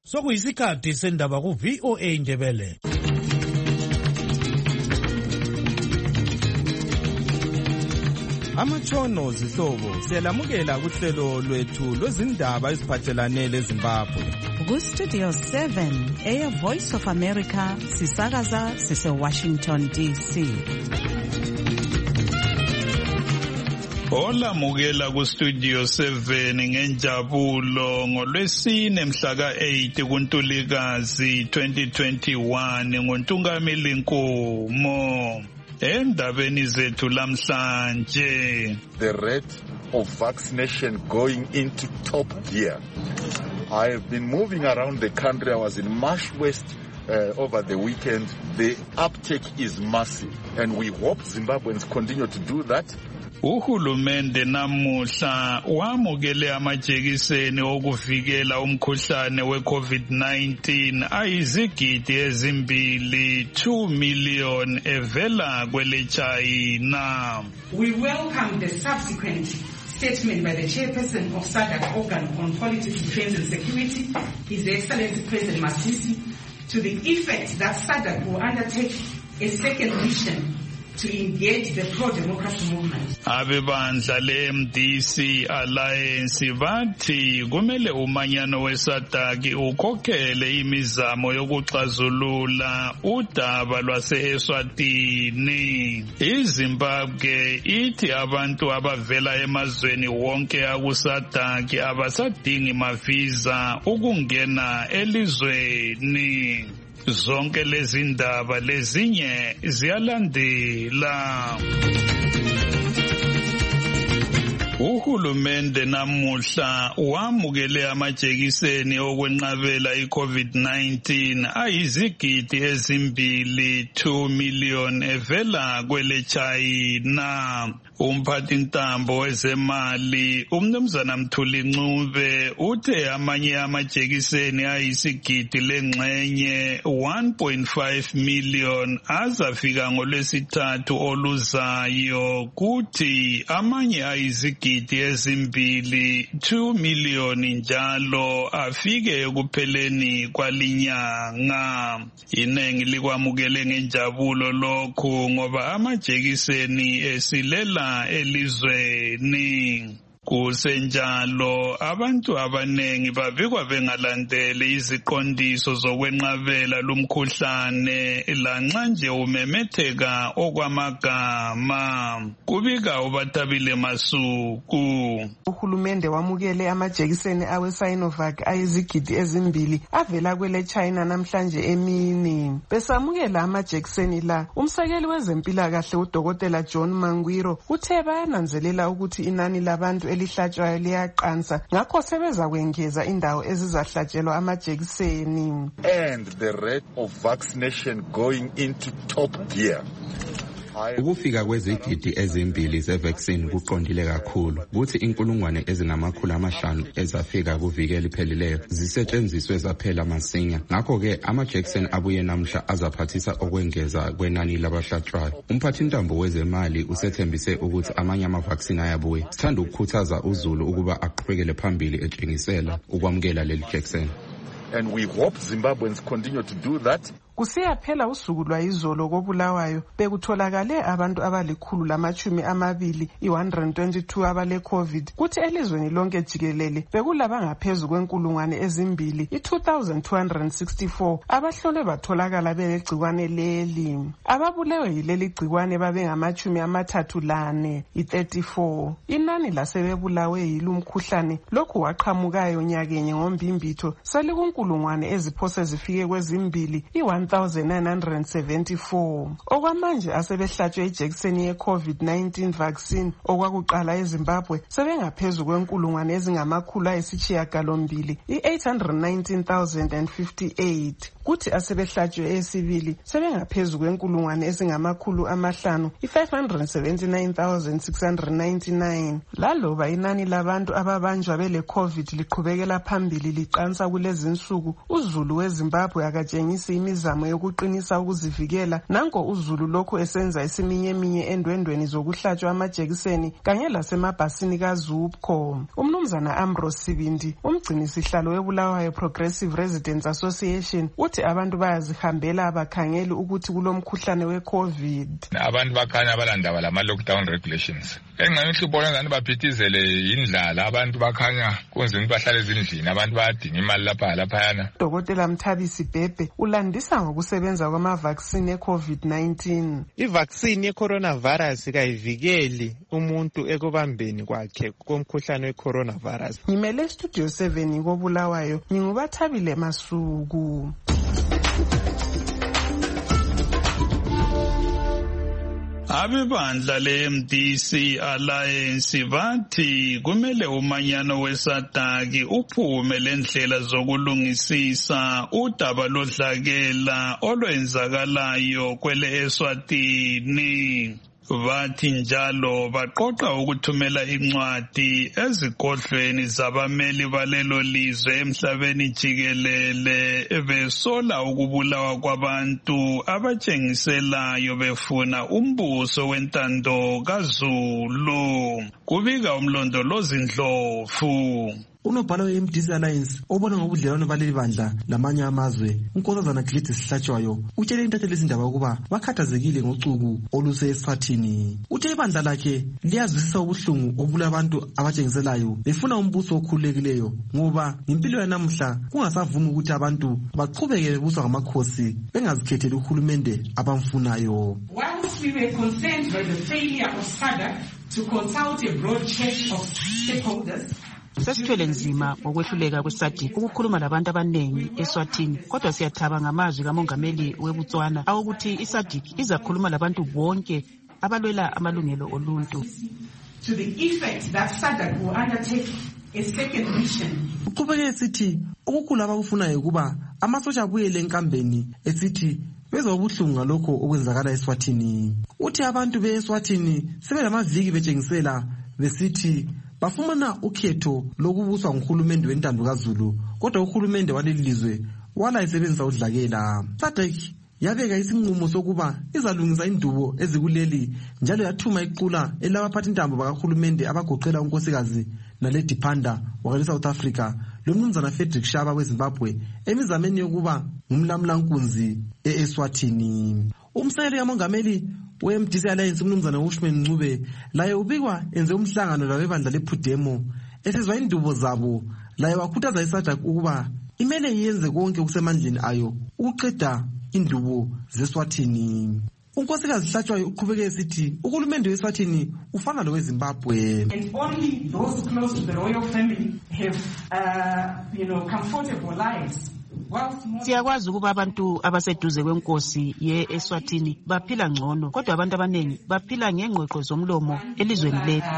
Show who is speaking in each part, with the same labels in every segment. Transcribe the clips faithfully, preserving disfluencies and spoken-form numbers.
Speaker 1: Sokuyisikhathi sendaba ku V O A Ndebele.
Speaker 2: Amatshono zihlobo siyalamukela kuhlelo lwethu lwezindaba eziphathelane leZimbabwe.
Speaker 3: Ku Studio seven, Air Voice of America, sisakaza sise Washington D C.
Speaker 4: Hola mukela ku Studio seven ngenjabulo ngolwesine mhla ka eight kuNtulikazi twenty twenty-one ngoNtungameli Nkomo. Endabeni zethu lamhlanje,
Speaker 5: the rate of vaccination going into top gear. I have been moving around the country. I was in Marsh West uh, over the weekend. The uptake is massive, and we hope Zimbabweans continue to do that.
Speaker 4: Uhulumende namuhla wamukele amajekiseni okuvikela umkhuhlane we COVID nineteen ayizigidi ezimbili two million evela kwele China.
Speaker 6: We welcome the subsequent statement by the chairperson of SADC organ on politics, defense and security, His Excellency President Masisi, to the effect that SADC will undertake a second mission to engage the pro-democracy movement.
Speaker 4: Abebandla le-M D C Alliance bathi kumele umanyano we-SADC ukhokhele imizamo yokuxazulula udaba lwase-Eswatini. iZimbabwe ithi abantu abavela emazweni wonke aku-SADC abasadingi maviza ukungena elizweni. Zonke lezi ndaba lezinye ziyalandela. Uhulumende namuhla wamukele amajekiseni okwenqabela iCovid nineteen ayizigidi ezimbili two million evela kwele China. Umphathi ntambo wezemali uMnumzana Mthuli Ncube uthe amanye amajekiseni ayisigidi lengxenye one point five million azafika ngolwesithathu oluzayo, kuthi amanye ayizigidi ezimbili two million njalo afike ekupheleni kwalinyanga. Inengi likwamukele ngenjabulo lokhu ngoba amajekiseni esilela elizweni. Kusenjalo abantu abanengi babikwa bengalandeli iziqondiso zokwenqabela lumkhuhlane lanxa nje umemetheka okwamagama. Kubika uBatabile Masuku.
Speaker 7: Uhulumende wamukele amajekiseni awe Sinovac ayizigidi ezimbili avela kwele China namhlanje emini. Besamukela amajekiseni la, umsekeli wezempilakahle uDokotela John Mangwiro uthe bayananzelela ukuthi inani labantu elihlatshwayo liyaqansa, ngakho sebeza kwengeza indawo ezizahlatshelwa amajekiseni.
Speaker 5: And the rate of vaccination going into top gear.
Speaker 8: Ukufika kwezigidi ezimbili ze-vaccine kuqondile kakhulu, kuthi inkulungwane ezingamakhulu amahlanu ezafika kuvikela iphelileyo zisetshenziswe zaphela masinya. Ngakho-ke amajekiseni abuye namhla azaphathisa okwengeza kwenani labahlatshwayo. Umphathi ntambo wezemali usethembise ukuthi amanye ama-vaccine ayabuya. Sithanda ukukhuthaza uzulu ukuba aqhubekele phambili etshengisela ukwamukela leli jekiseni.
Speaker 5: And we hope Zimbabweans continue to do that.
Speaker 7: Kusiyaphela usuku lwayizolo koBulawayo bekutholakale abantu abalikhulu lamachumi amabili i one hundred twenty-two abale COVID, kuthi elizweni lonke jikelele bekulaba ngaphezulu kwenkulungwane ezimbili i two thousand two hundred sixty-four abahlolwe batholakala belegcikwane leli. Ababulewe yileli gcikwane babe ngamachumi amathathu lane i thirty-four. Inani lasebebulawe yilumkhuhlane lokhu waqhamukayo nyakenye ngombimbitho selikunkulungwane eziphose zifike kwezimbili i one thousand nine hundred seventy-four. Okwamanje asebehlatshwe ijekiseni ye-COVID nineteen vaccine okwakuqala eZimbabwe sebengaphezulu kwenkulungwane ezingamakhulu ayisishiyagalombili i eight hundred nineteen thousand fifty-eight. kuthi asebehlatshwe esibili sebengaphezulu kwenkulungwane ezingamakhulu amahlanu i-five hundred seventy-nine thousand six hundred ninety-nine. Laloba inani labantu ababanjwa bele COVID liqhubekela phambili liqansa kulezi nsuku, uZulu weZimbabwe akatshengisi imizamo yokuqinisa ukuzivikela. Nanko uZulu lokhu esenza isiminyeminye endwendweni zokuhlatshwa amajekiseni kanye lasemabhasini kaZUPCO. Umnumzana Ambrose Sibindi, umgcini sihlalo weBulawayo Progressive Residents Association, uthi abantu bayazihambela abakhangeli ukuthi kulomkhuhlane we-COVID.
Speaker 9: Abantu bakhanya balandaba lama lockdown regulations. Engxenye uhlupho lengane baphithizele indlala, abantu bakhanya kunzima bahlale ezindlini, abantu bayadinga imali lapha laphayana.
Speaker 7: Dokotela Mthabisi Bhebhe ulandisa ngokusebenza kwama-vaccine e-COVID nineteen.
Speaker 10: I-vaccine ye-coronavirus kayivikeli umuntu ekubambeni kwakhe komkhuhlane we-coronavirus.
Speaker 7: Ngimele Studio seven koBulawayo, ngingubathabile Masuku.
Speaker 4: Abebandla le-M D C Alliance bathi kumele umanyano wesadaki uphume lendlela zokulungisisa udaba lodlakela olwenzakalayo kwele Eswatini. Bathi njalo baqoqa ukuthumela incwadi ezigodlweni zabameli balelo lizwe emhlabeni jikelele besola ukubulawa kwabantu abatshengiselayo befuna umbuso wentando kaZulu. Kubika umlondolozi Ndlovu.
Speaker 11: Unobhala we-M D C Alliance obona ngobudlelwano baleli bandla lamanye amazwe, uNkosazana Gladys Sihlatshwayo utshele intatheli izindaba ukuba bakhathazekile ngocuku oluse Eswatini. Uthe ibandla lakhe liyazwisisa ubuhlungu obula abantu abatshengiselayo befuna umbuso okhululekileyo ngoba impilo yanamuhla kungasavumi ukuthi abantu baqhubeke bebuswa ngamakhosi bengazikhetheli uhulumende abamfunayo.
Speaker 6: Whilst we were concerned by the failure of SADC to consult a broad church of stakeholders,
Speaker 12: sesithwele nzima ngokwehluleka kweSADC ukukhuluma labantu abanengi eSwatini, kodwa siyathaba ngamazwi kamongameli weBotswana awukuthi iSADC izakhuluma labantu bonke abalwela amalungelo oluntu.
Speaker 6: To the effect that SADC will undertake a second mission.
Speaker 11: Uqhubeke esithi ukukhula abakufunayo kuba amasosha abuyele enkambeni esithi bezwa ubuhlungu ngalokho okwenzakala eSwatini. Uthi abantu beSwatini sebelamaviki betshengisela besithi bafumana ukhetho lokubuswa nguhulumende wentando kaZulu, kodwa uhulumende waleli lizwe wala isebenzisa udlakela. SADC yabeka isinqumo sokuba izalungisa indubo ezikuleli njalo yathuma iqula elabaphathi intambo bakahulumende abagoqela unkosikazi Naledi Pandor wakhe South Africa lomnumzana Frederick Shaba weZimbabwe emizameni yokuba ngumlamlankunzi eEswatini. Umsekeli kamongameli we-M D C Alliance umnumzana Ushman Ncube laye ubikwa enze umhlangano labebandla lePhudemo esizwa indubo zabo, laye wakhuthaza iSADC ukuba imele yenze konke okusemandleni ayo ukuqeda indubo zeSwatini. Unkosikazi Sihlatshwayo uqhubeke esithi uhulumende weSwatini ufana loweZimbabwe.
Speaker 6: And only those close to the royal family have uh, you know, comfortable lives.
Speaker 12: Siyakwazi ukuba abantu abaseduze kwenkosi ye-Eswatini baphila ngcono, kodwa abantu abanengi baphila ngengqoqo zomlomo elizweni lethu.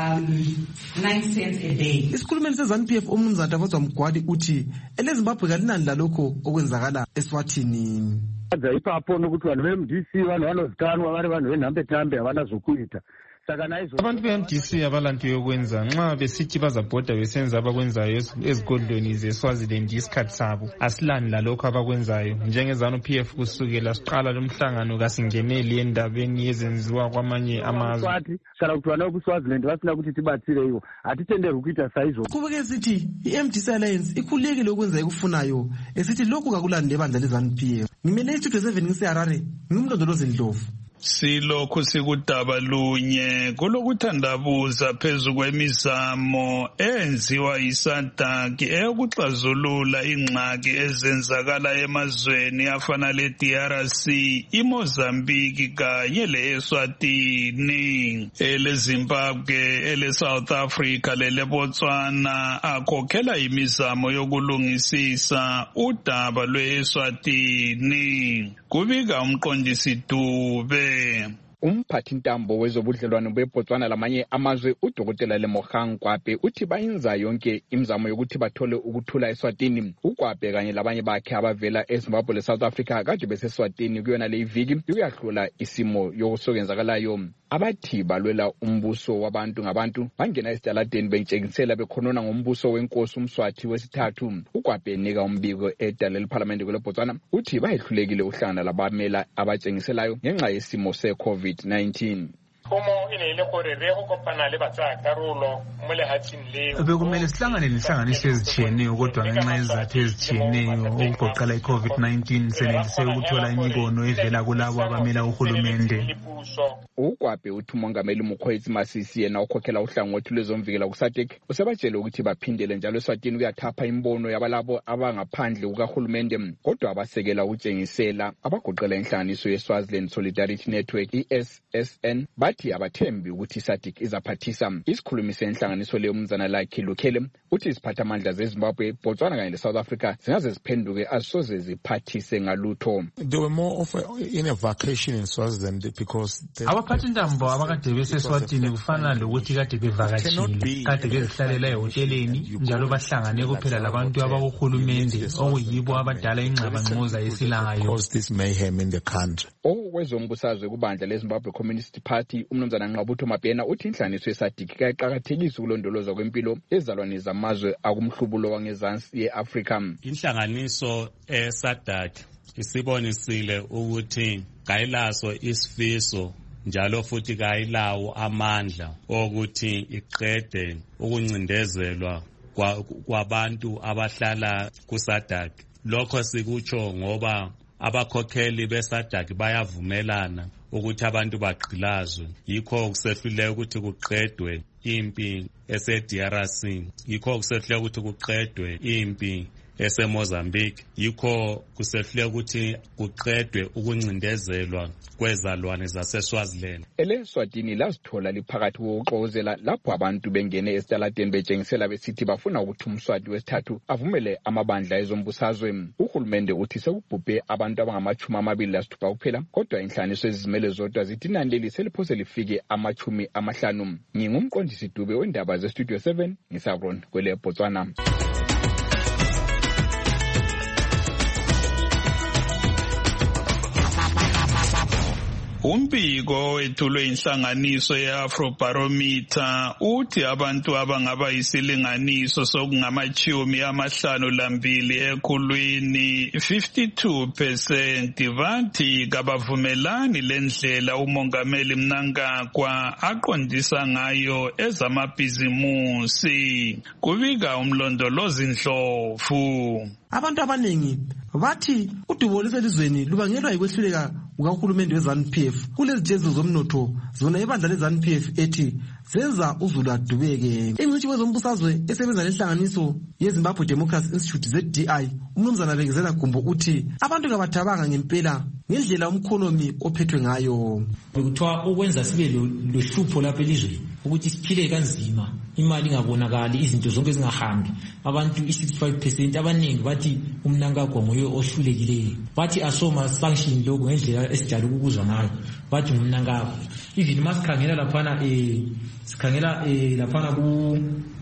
Speaker 11: Isikhulumeli se-ZANU-P F umnumzana Tafadzwa Mgwadi uthi eleZimbabwe kalinani lalokho okwenzakala eSwatini.
Speaker 13: Ipapo nokuthi vanhu ve-M D C vanhu vanozikanwa vari vanhu venhambe-tambe havana zvokuita.
Speaker 10: Abantu be-M D C abalanto yokwenza nxa besithi bazabhoda besenza abakwenzayo ezigodlweni zeSwaziland isikhathi sabo. Asilani lalokho abakwenzayo. NjengeZANU-P F kusukela siqala lomhlangano kasingeneli endabeni ezenziwa kwamanye amazwe.
Speaker 13: Sala ukuthi vana kuSwaziland vasina ukuthi tibatsire iwo atitenderwi ukuita saizo.
Speaker 11: Qhubeke sithi i-M D C Alliance ikhululekile ukwenza ekufunayo esithi lokhu kakulani lebandla leZANU-P F. Ngimele iStudio seven ngiseHarare, ngimlondolozi Ndlovu.
Speaker 4: Silokhu sikudaba lunye kulokuthandabuza phezu kwemizamo enziwa yiSADC eyokuxazulula ingxaki ezenzakala emazweni afana le-D R C, iMozambique kanye le-Eswatini. Ele-Zimbabwe, ele-South Africa lele-Botswana akhokhela imizamo yokulungisisa udaba lwe-Eswatini. Kubika umqondisi Dube.
Speaker 14: Umphathi ntambo wezobudlelwano beBotswana lamanye amazwe uDokotela Lemogang Kwape uthi bayenza yonke imizamo yokuthi bathole ukuthula eSwatini. uKwape kanye labanye bakhe abavela eZimbabwe leSouth Africa kade beseSwatini kuyona le iviki ukuyahlula isimo yokusokenzakalayo. Abathi balwela umbuso wabantu ngabantu bangena esitaladeni bentshekisela bekhonona ngombuso wenkosi uMswathi wesithathu. uKwape nika umbiko edala leParliament kweBotswana uthi bayehlulekile uhlangana labamela abatshengiselayo ngenxa yesimo se-COVID nineteen.
Speaker 10: Bekumele sihlangane nehlanganiso ezitshiyeneyo kodwa ngenxa yezizathu ezitshiyeneyo okugoqela i-COVID nineteen senelise ukuthola imibono evela kulabo abamela uhulumende.
Speaker 14: uKwape uthi umongameli Mokgweetsi Masisi yena ukhokhela uhlangothi lwezomvikela kuSADC usebatshela ukuthi baphindele njalo eSwatini kuyathapha imbono yabalabo abangaphandle kukahulumende kodwa abasekela ukutshengisela abagoqela inhlanganiso yeSwaziland Solidarity Network i-S S N bathi abathembi ukuthi iSADC izaphathisa. Isikhulumi senhlanganiso leyo umzana lakhe Lukhele uthi iziphathamandla zeZimbabwe, Botswana kanye leSouth Africa zingaze ziphenduke azisoze ziphathise ngalutho.
Speaker 15: They were more of a, in a vacation in Swaziland because
Speaker 10: abaphathi ntambo abakade beseSwatini kufana lokuthi kade bevakashile kade bezihlalela ehoteleni njalo bahlangane kuphela labantu abakuhulumende okuyibo abadala ingxabangxoza yesilangayo.
Speaker 14: Okwezombusazwe kubandla leZimbabwe Communist Party umnumzana Nqabutho Mabhena uthi inhlanganiso yeSADC kayaqhakathekisa ukulondolozwa kwempilo ezalwane zamazwe akumhlubulo wangezansi yeAfrika.
Speaker 16: Inhlanganiso eSADC isibonisile ukuthi kayilaso isifiso njalo futhi kayilawo amandla okuthi iqede ukuncindezelwa kwabantu abahlala kuSADC. Lokho sikutsho ngoba abakhokheli beSADC bayavumelana ukuthi abantu baqhilazwe. Yikho kusehlule ukuthi kuqedwe impi ese-D R C. Yikho kusehlule ukuthi kuqedwe impi ese-Mozambique. Yikho kusehlule ukuthi kuqedwe ukuncindezelwa kwezalwane zaseSwaziland.
Speaker 14: EleSwatini lazithola liphakathi kokuxokozela lapho abantu bengene esitaladeni betshengisela besithi bafuna ukuthi uMswati wesithathu avumele amabandla ezombusazwe. Uhulumende uthi sekubhubhe abantu abangamachumi amabili lasithupha kuphela kodwa inhlanganiso ezizimele zodwa zithi inani leli seliphose lifike amachumi amahlanu. Ngingumqondisi Dube wendaba zeStudio seven ngisabron kwele Botswana.
Speaker 4: Umbiko wethulwe inhlanganiso ye-Afrobarometer uthi abantu abangaba yisilinganiso sokungamachumi amahlanu lambili ekhulwini fifty-two percent bathi kabavumelani lendlela umongameli Mnangagwa aqondisa ngayo ezamabhizimusi. Kubika umlondolozi Ndlovu.
Speaker 11: Abantu abaningi bathi udubo lwelizweni lubangelwa yikwehluleka kukahulumende weZANU P F kulezi jezo zomnotho zona ibandla leZANU P F ethi zenza uzulu adubeke. Ingcitshi wezombusazwe esebenza lenhlanganiso yeZimbabwe Democracy Institute Z D I umnumzana Bekezela Gumbo uthi abantu kabathabanga ngempela ngendlela umkhonomi ophethwe ngayo.
Speaker 17: Bekuthiwa ukwenza sibe lohlupho lapha elizweni ukuthi siphile kanzima, imali ingabonakali, izinto zonke zingahambi. Abantu i-sixty-five percent abaningi bathi uMnangagwa nguye ohlulekileyo. Bathi asoma sanction lokho ngendlela esijala ukuzwa ngayo. Bathi uMnangagwa. Even masikhangela laphana eh sikhangela eh laphana ku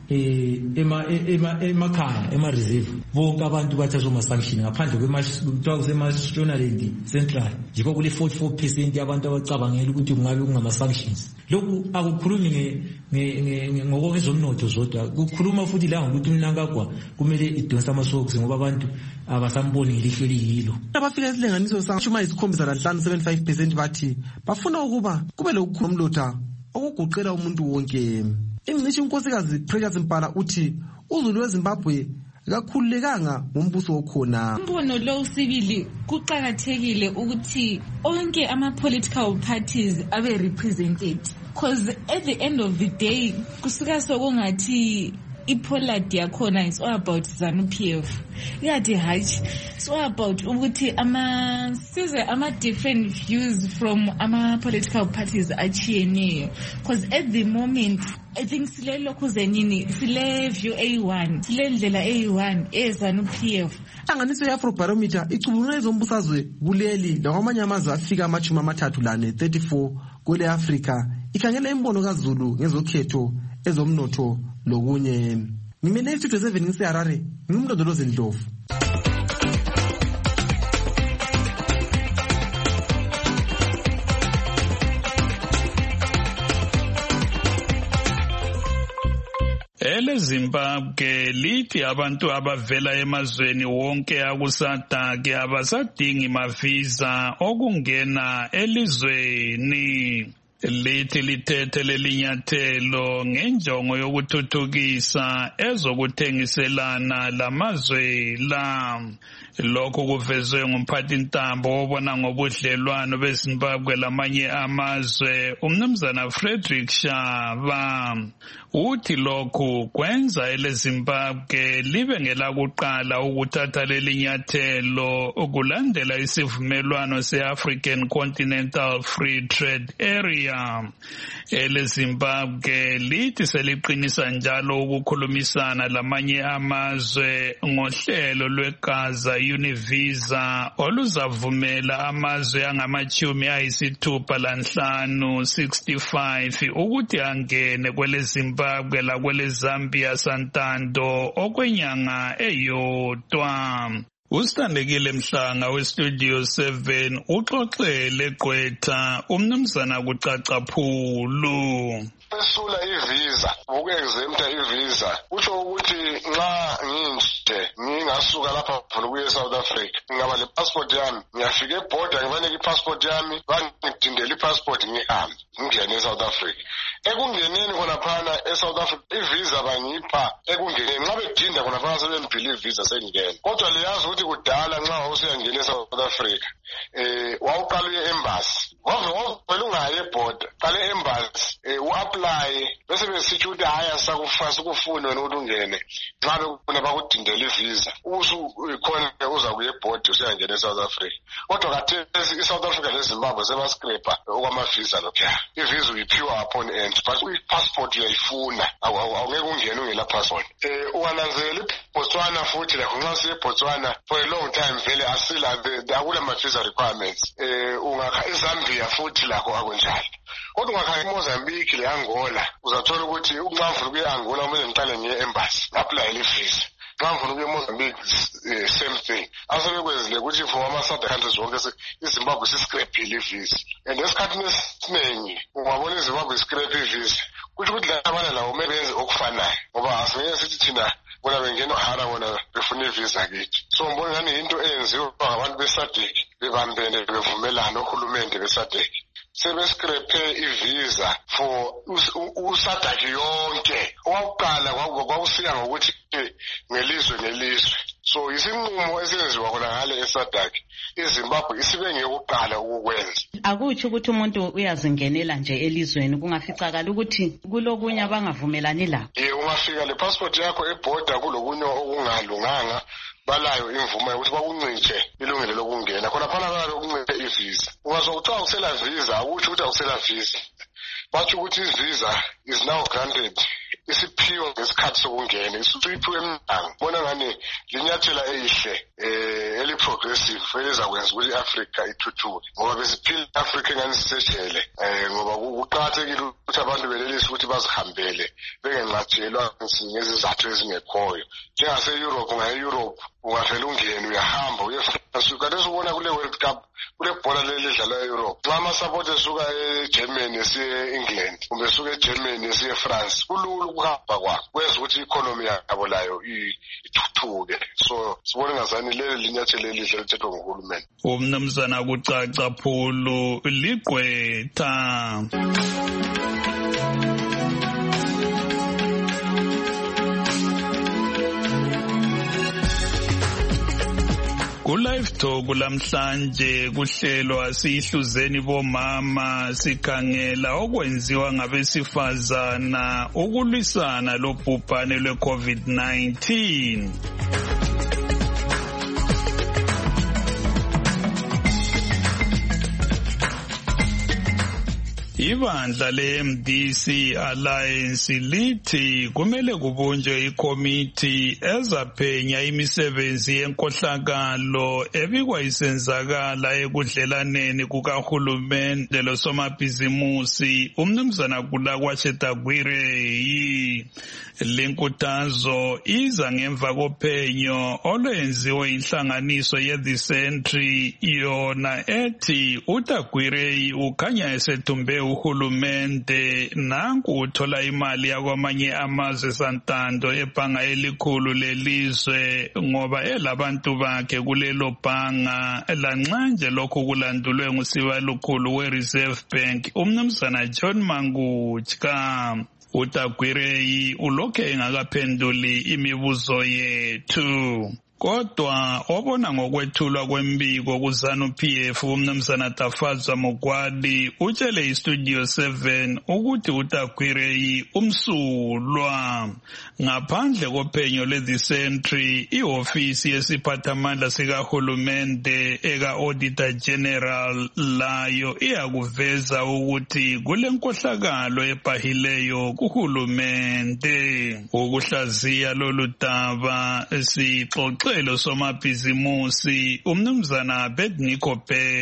Speaker 17: eh ema ema emakhaya ema reserve bonke abantu bathi asoma sanction ngaphandle kwemashutwa kusemashonaland central. Jiko kule forty-four percent yabantu abacabangela ukuthi kungabe kungama sanctions. Lokhu akukhulumi nge ngokwezomnotho zodwa, kukhuluma futhi la ngokuthi uMnangagwa kumele idonsa amasokisi ngoba abantu abasamboni ngelihlo liyilo.
Speaker 11: Abafika isilinganiso sashuma isikhombisa lanhlanu seventy-five percent bathi bafuna ukuba kube lokukhulumlotha okuguqela umuntu wonke. Ingcitshi unkosikazi Precious Mpala uthi uzulu weZimbabwe kakhululekanga ngombuso okhona.
Speaker 18: Umbono lo usibili kuqhakathekile ukuthi onke ama political parties abe represented, because at the end of the day kusuka sokungathi ipolad yakhona is all about ZANU P F. Yathi hatch it's all about ukuthi ama size ama different views from ama political parties achiyeneyo, because at the moment I think sile lokho zenini sile view A one sile ndlela A one eZANU P F.
Speaker 11: Inhlanganiso ye-Afrobarometer icubulula izombusazwe kuleli lakwamanye amazwe afika amachumi amathathu lane thirty-four kwele Afrika ikhangela imbono kaZulu ngezokhetho ezomnotho lokunye. Ngimele Studio seven ngiseHarare, ngimlondoloze Ndlovu.
Speaker 4: Ele Zimbabwe lithi abantu abavela emazweni wonke akusadake abasadingi mavisa okungena elizweni. Lithi lithethe lelinyathelo ngenjongo yokuthuthukisa ezokuthengiselana lamazwe la. Lokho kuvezwe ngumphathintambo obona ngobudlelwano beZimbabwe lamanye amazwe uMnumzana Frederick Shava. Uthi lokhu kwenza ele Zimbabwe libe ngelakuqala ukuthatha lelinyathelo ukulandela isivumelwano se-African Continental Free Trade Area. Ele Zimbabwe lithi seliqinisa njalo ukukhulumisana lamanye amazwe ngohlelo lweGaza Univisa oluzavumela amazwe angamachumi ayisithupha lanhlanu sixty-five ukuthi angene kwele Zimbabwe lakwele Zambia Santando okwenyanga eyodwa. Usithandekile Mhlanga weStudio seven uxoxele Gqwetha uMnumzana kuCacaphulu.
Speaker 19: Esula ivisa uku-exempta ivisa kusho ukuthi nxa nginje ngingasuka lapha khona ukuya eSouth Africa ngingaba le-passport yami ngiyafika ebhoda ngibanike i-passport yami bangidindele i-passport ngihambe ngingene eSouth Africa. Ekungeneni khonaphana eSouth Africa ivisa bangipha ekungeneni nxa bedinda khonaphana sebengibhile ivisa sengingena. Kodwa liyazi ukuthi kudala nxa usuyangena eSouth Africa eh wawuqala uye embassy wave wavele ungayi ebhoda qale embassy eh u-apply bese besithi ukuthi hayi asakufasa ukufuna wena ukuthi ungene nxa bekufuna bakudindele ivisa usukhona uza kuye ebhoda usuyangena eSouth Africa. Kodwa khathesi iSouth Africa leZimbabwe sebascraper okwamavisa lokhuya ivisa uyiphiwa upon entry but i-passport uyayifuna awungeke ungene ungela passport. Eh uwananzela iBotswana futhi la nxa usiye eBotswana for a long time vele asila akula ma-visa requirements. Eh ungakha eZambia futhi lakho akunjalo. Kodwa ungakha eMozambique le-Angola uzathola ukuthi nxa ngifuna ukuya e-Angola kumele ngiqale ngiye embassy apply ivisa. Nxa ngifuna ukuya eMozambique same thing. Asebekwenzile ukuthi for ama-South countries wonke iZimbabwe siscraphile ivisa. And esikhathini esiningi ungabona iZimbabwe iscraphe ivisa kusho ukuthi labana lawo kumele benze okufanayo ngoba asingeke sithi thina bona bengena hara bona befuna ivisa kithi. So ngibona ngani into eyenziwa ngabantu beSADC bebambene bevumelana ohulumende beSADC sebescrape ivisa for uSADC yonke. Owakuqala kwakusika ngokuthi ngelizwe nelizwe. So isinqumo esenziwa khona ngale eSADC iZimbabwe isibe ngeyokuqala ukukwenza.
Speaker 3: Akuthi ukuthi umuntu uyazingenela nje elizweni kungaficakala ukuthi kulokunye abangavumelani la.
Speaker 19: Ye ungafika le passport yakho eborder kulokunye okungalunganga balayo imvume ukuthi bakuncintshe ilungelo lokungena khona phana babe ukuncintshe ivisa. Ungazokuthiwa usela visa akuthi ukuthi awusela visa. Bathi ukuthi ivisa is now granted isiphiwe ngesikhathi sokungena isiphiwe emnyango. Bona ngani linyathela elihle eh eli progressive elizakwenza ukuthi iAfrica ithuthuke ngoba besiphila iAfrica ngani sisejele eh ngoba kuqhakathekile ukuthi abantu belelise ukuthi bazihambele bengenqatshelwa ngezizathu ezingekhoyo. Njengase Europe ngaye Europe ungavela ungene uyahamba uyefrance ukade ubona kule World Cup kule bhola lelidlalwa eEurope. Nxa ama-support esuka eGermany esiye England kumbe esuka eGermany esiye France kulula ukuhamba kwakho kwenza ukuthi i-economy yabo layo ithuthuke. So sibone ngazani leli linyathelo elihle lithethwa nguhulumeni.
Speaker 4: Umnumzana kuCacaphulu liGqwetha. Ku-Live Talk lamhlanje kuhlelwa sihluzeni bomama sikhangela okwenziwa ngabesifazana ukulwisana lobhubhane lwe-COVID nineteen. ibandla le-M D C Alliance lithi kumele kubunjwe ikomiti ezaphenya imisebenzi yenkohlakalo ebikwa isenzakala ekudlelaneni kukahulumende losomabhizimusi umnumzana Gulakwashe Tagwirei. Linkuthazo iza ngemva kophenyo olwenziwe inhlanganiso ye-The Sentry yona ethi uTagwirei ukhanya esetumbe uhulumende nanku uthola imali yakwamanye amazwe santando ebhanga elikhulu lelizwe ngoba elabantu bakhe kulelo bhanga lanxa nje lokhu kulandulwe ngusiba lukhulu we-Reserve Bank umnumzana John Manguchka. uTagwirei ulokhe engakaphenduli imibuzo yethu. Kodwa obona ngokwethulwa kwembiko kuZanu-P F umnumzana Tafadzwa Mugwadi utshele iStudio seven ukuthi uTagwirei umsulwa. Ngaphandle kophenyo lwe-The Sentry, ihofisi yesiphathamandla sikahulumende eka-Auditor General layo iyakuveza ukuthi kulenkohlakalo ebhahileyo kuhulumende. Ukuhlaziya lolu daba sixoxe lo somabhizimusi umnumzana Abednego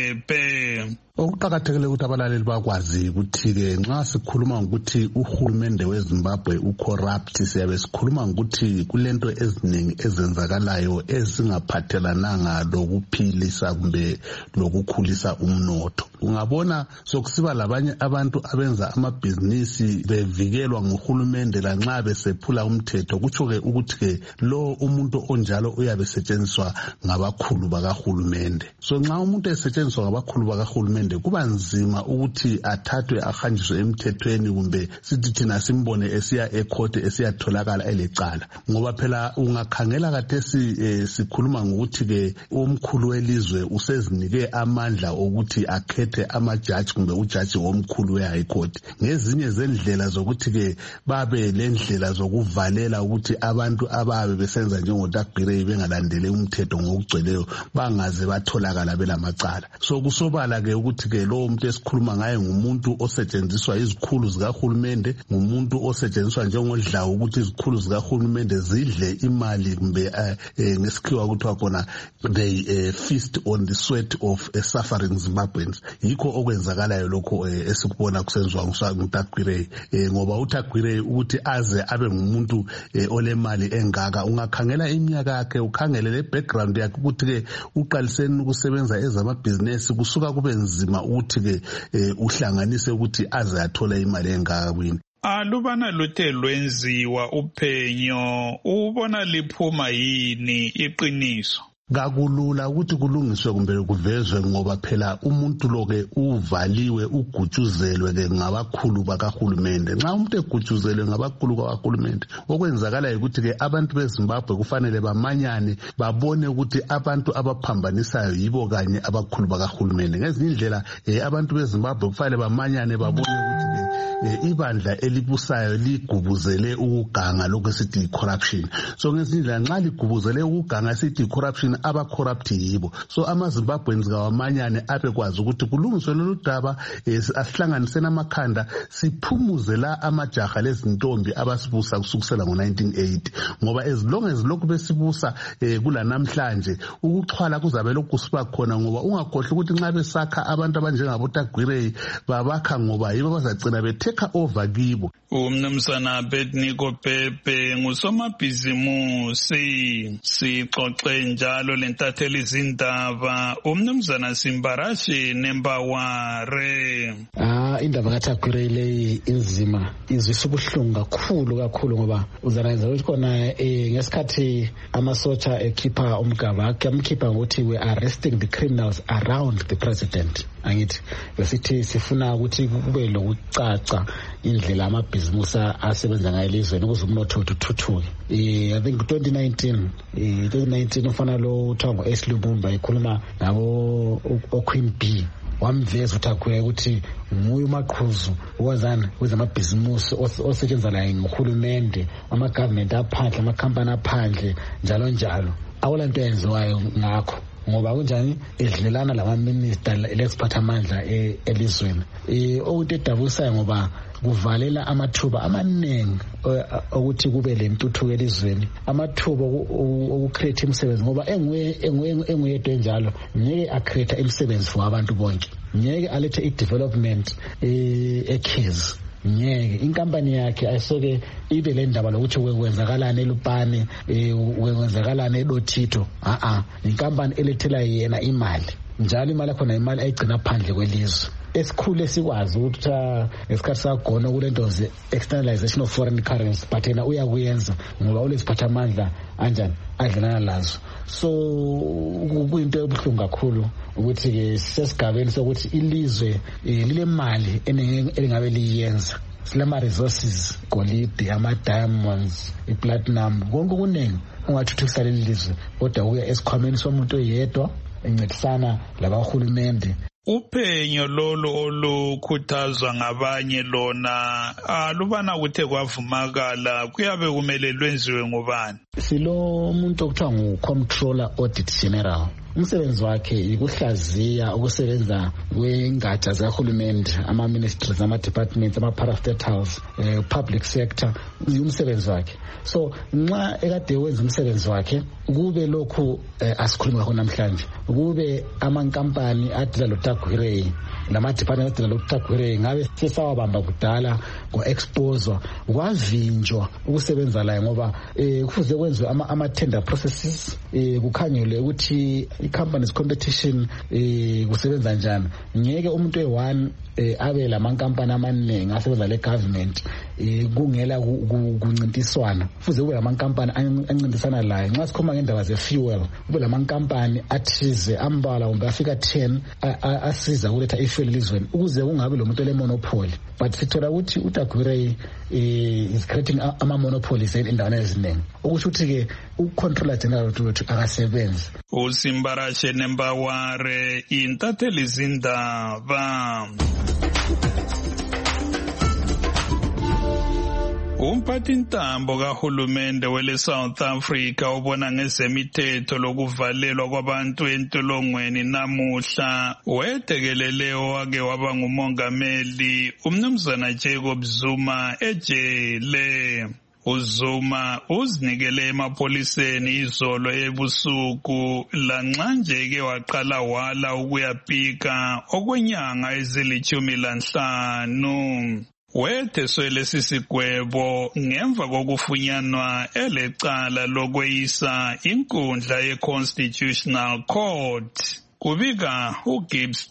Speaker 4: Pepe.
Speaker 20: Okuqakathekile ukuthi abalaleli bakwazi ukuthi ke nxa sikhuluma ukuthi uhulumende weZimbabwe ucorrupt siyabe sikhuluma ukuthi kulento eziningi ezenzakalayo ezingaphathelananga lokuphilisa kumbe lokukhulisa umnotho. Ungabona sokusiba labanye abantu abenza amabhizinisi bevikelwa nguhulumende lanxa besephula umthetho kutsho ke ukuthi ke lo umuntu onjalo uyabe setshenziswa ngabakhulu bakahulumende. So nxa umuntu esetshenziswa ngabakhulu bakahulumende kuba nzima ukuthi athathwe ahanjiswe emthethweni kumbe sithi thina simbone esiya ekhote esiyatholakala elecala ngoba phela ungakhangela kathesi eh, sikhuluma ngokuthi ke umkhulu welizwe usezinike amandla ukuthi akhethe amajaji kumbe ujaji omkhulu we-High Court. Ngezinye zendlela zokuthi ke babe lendlela zokuvalela ukuthi abantu ababe besenza njengoTagwirei bengalandele umthetho ngokugcweleyo bangaze batholakala belamacala. So kusobala ke ukuthi ke lo umuntu esikhuluma ngaye ngumuntu osetshenziswa izikhulu zikahulumende, ngumuntu osetshenziswa njengodlawu ukuthi izikhulu zikahulumende zidle imali kumbe ngesikhiwa kuthiwa khona they feast on the sweat of a suffering Zimbabweans. Yikho okwenzakalayo lokho esikubona kusenziwa nguTagwirei ngoba uTagwirei ukuthi aze abe ngumuntu olemali engaka ungakhangela iminyaka yakhe ukhangele le background yakhe ukuthi ke uqaliseni ukusebenza ezamabhizinesi kusuka kube nzima ukuthi ke uhlanganise ukuthi aze athola imali engaka kwini.
Speaker 4: Alubana luthe lwenziwa uphenyo ubona liphuma yini iqiniso?
Speaker 20: Kakulula ukuthi kulungiswe kumbe kuvezwe ngoba phela umuntu loke uvaliwe ugutshuzelwe ke ngabakhulu bakahulumende. Nxa umuntu egutshuzelwe ngabakhulu bakahulumende okwenzakala ukuthi ke abantu beZimbabwe kufanele bamanyane babone ukuthi abantu abaphambanisayo yibo kanye abakhulu bakahulumende. Ngezinye indlela abantu beZimbabwe kufanele bamanyane babone ukuthi ke ibandla elibusayo ligubuzele ukuganga lokho sithi corruption. So ngezinye indlela nxa ligubuzele ukuganga sithi corruption aba corrupt yibo. So amaZimbabweans kawamanyane abekwazi ukuthi kulungiswe lolu daba asihlanganise namakhanda siphumuze la amajaha lezintombi abasibusa kusukusela ngo nineteen eighty ngoba as long as lokhu besibusa kulanamhlanje ukuxhwala kuzabe lokhu kusiba khona ngoba ungakhohle ukuthi nxa besakha abantu abanjengabo Tagwirei babakha ngoba yibo bazagcina beteka over kibo.
Speaker 4: Umnumzana Abednego Pepe ngusomabhizimusi sixoxe njalo lentatheli izindaba umnumzana Simbarashi Nembaware.
Speaker 21: Ah indaba kaTagwirei le inzima izwisa ubuhlungu kakhulu kakhulu ngoba uzanayeza ukuthi khona ngesikhathi amasotsha ekhipha umgaba wakhe amkhipha ngokuthi we arresting the criminals around the president. Angithi besithi sifuna ukuthi kube lokucaca indlela amabhizimusi asebenza ngayo elizweni ukuze umnotho uthuthuke. I think twenty nineteen twenty nineteen ufana lo Thango S Lubumba ekhuluma nabo oQueen B wamveza uTagwirei ukuthi nguye umaqhuzu wazana wezamabhizimusi osetshenziswa la nguhulumende ama-government aphandle ama-company aphandle njalo njalo. Awulanto yenziwayo ngakho ngoba kunjani edlelana lama-minister lesiphathamandla elizweni. Okunto edabusayo ngoba kuvalela amathuba amaningi ukuthi kube lentuthuko elizweni, amathuba okucreate imisebenzi ngoba enguyedwa enjalo ngeke acreate imisebenzi for abantu bonke, ngeke alethe i-development ekhizi, ngeke inkampani yakhe ayisoke ibe le ndaba lokuthi kwenzakalana eLupane, kwenzakalana eDotito. a-a inkampani elethela yena imali njalo, imali yakhona imali ayigcina phandle kwelizwe. Esikhulu esikwazi ukuthi ngesikhathi sagona kulento ze externalization of foreign currency, but yena uyakuyenza ngoba uleziphathamandla anjani adlelana lazo. So kuyinto ebuhlungu kakhulu ukuthi ke sesigabeni sokuthi ilizwe lile mali elingabe liyenza, silama resources, golide, ama diamonds, iplatinum, konke kuningi ungathuthukisa leli lizwe, kodwa kuya esikhwameni somuntu oyedwa encedisana labahulumende.
Speaker 4: Uphenyo lolo olukhuthazwa ngabanye lona alubana kuthe kwavumakala kuyabe kumele lwenziwe ngubani?
Speaker 21: Silo umuntu okuthiwa ngu-Comptroller Audit General. Umsebenzi wakhe ukuhlaziya ukusebenza kwengatsha zahulumende, ama-ministries, ama-departments, ama-parastatals, eh, public sector, umsebenzi wakhe. So nxa ekade wenza umsebenzi wakhe kube lokhu eh, asikhuluma khona namhlanje, kube amankampani adila loTagwirei lama-department adila loTagwirei ngabe sesawabamba kudala ngo-exposure, kwavinjwa ukusebenza layo ngoba eh, kufuze kwenziwe ama-tender processes, eh, kukhangelwe ukuthi i-companies competition eh kusebenza njani. Ngeke umuntu oyi-one eh abe lamankampani amaningi asebenza le government eh kungela kuncintiswana, fuze kube lamankampani ancintisana layo. Nxa sikhuluma ngendaba ze-fuel, kube lamankampani athize ambala kumbe afika ten asiza ukuletha i-fuel elizweni ukuze kungabi lo muntu ole-monopoly. But sithola ukuthi uTagwirei eh is creating ama-monopolies endaweni eziningi, okusho ukuthi-ke ucontroller general wethu akasebenzi.
Speaker 4: uSimbarashe Nembaware, intatheli zindaba. Umphathi ntambo kahulumende wele South Africa ubona ngezemithetho lokuvalelwa kwabantu entolongweni namuhla wetekelele owake waba ngumongameli umnumzana Jacob Zuma ejele. uZuma uzinikele emapoliseni izolo ebusuku lanxa nje ke waqala wala ukuyapika okwenyanga ezilithumi lanhlanu. Wetheswe lesi sigwebo ngemva kokufunyanwa elecala lokweyisa inkundla ye-Constitutional Court. Kubika uGibbs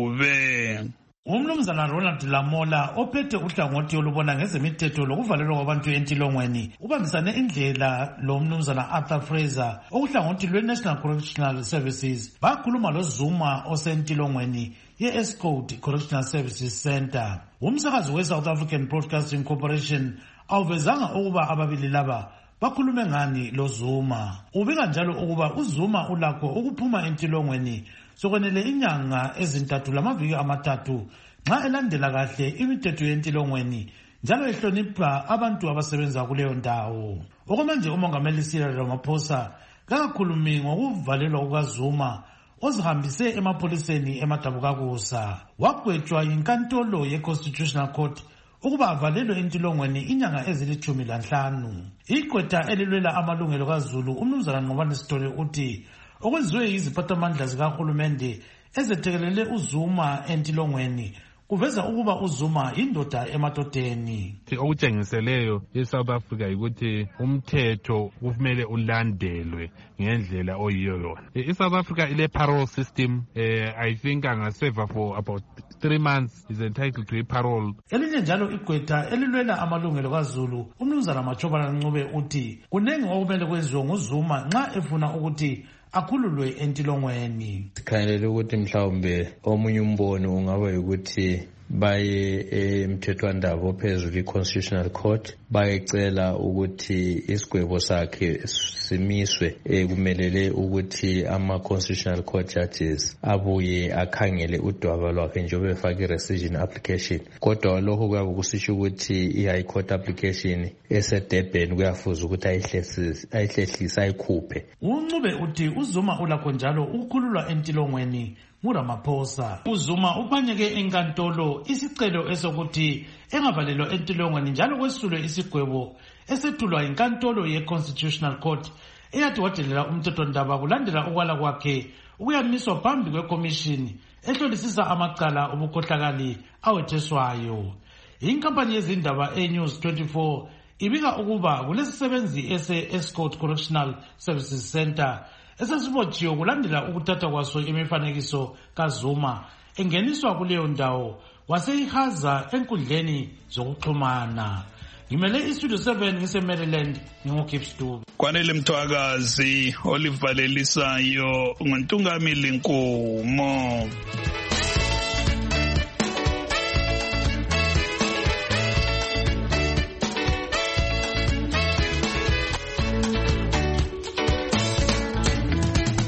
Speaker 4: Dube.
Speaker 1: Umnumzana Ronald Lamola ophethe uhlangothi olubona ngezemithetho lokuvalelwa kwabantu entilongweni ubambisane indlela lo mnumzana Arthur Fraser okuhlangothi lwe-National Correctional Services bakhuluma lo Zuma osentilongweni ye-Escort Correctional Services Center. Umsakazi we-South African Broadcasting Corporation awuvezanga ukuba ababili laba bakhulume ngani lo Zuma. Ubika njalo ukuba uZuma ulakho ukuphuma entilongweni sokwenele inyanga ezintathu lamaviki amathathu nxa elandela kahle imithetho yentilongweni njalo ehlonipha abantu abasebenza kuleyo ndawo. Okwamanje umongameli Cyril Ramaphosa kakhulumi ngokuvalelwa kukaZuma ozihambise emapoliseni eMadabukakusa. Wagwetshwa yinkantolo ye-Constitutional Court ukuba avalelwe entilongweni inyanga ezilithumi lanhlanu. Igqwetha elilwela amalungelo kaZulu umnumzana Nqobani Sithole uthi okwenziwe yiziphathamandla zikahulumende ezethekelele uZuma entilongweni kuveza ukuba uZuma indoda emadodeni.
Speaker 22: Okutshengiseleyo eSouth Africa ukuthi umthetho kumele ulandelwe ngendlela oyiyo yona. ISouth Africa ile parole system, eh, I think angaserve for about three months is entitled to a parole.
Speaker 1: Elinye njalo igqwetha elilwela amalungelo kaZulu umnumzana Machobana Ncube uthi kunengi okumele kwenziwe nguZuma nxa efuna ukuthi akhululwe entilongweni.
Speaker 23: Sikhangelele ukuthi mhlawumbe omunye umbono ungaba ukuthi baye emthethwandaba ophezulu i-Constitutional Court bayecela ukuthi isigwebo sakhe simiswe kumelele ukuthi ama-constitutional court judges abuye akhangele udwaba lwakhe njengoba efake i-rescission application. Kodwa lokho kuyabe kusisho ukuthi i-high court application esedurban kuyafuza ukuthi ayihlehlise ayikhuphe.
Speaker 1: uNcube uthi uZuma ulakho njalo ukukhululwa entilongweni nguRamaphosa. uZuma ubanyeke enkantolo isicelo esokuthi engavalelwa entilongweni njalo kwesulwe isigwebo esethulwa inkantolo ye-Constitutional Court eyathi wadelela umthethondaba kulandela ukwala kwakhe ukuyamiswa phambi kwekomishini ehlolisisa amacala obukhohlakali awetheswayo. Inkampani yezindaba e-News twenty-four ibika ukuba kulesisebenzi ese-Escort Correctional Services Center esesibotshiwe kulandela ukuthatha kwaso imifanekiso kaZuma engeniswa kuleyo ndawo waseyihaza enkundleni zokuxhumana. Ngimele iStudio seven ngise-Maryland nginguGibbs Dube.
Speaker 4: Kwanele Mthwakazi olivalelisayo nguNtungamili Nkomo.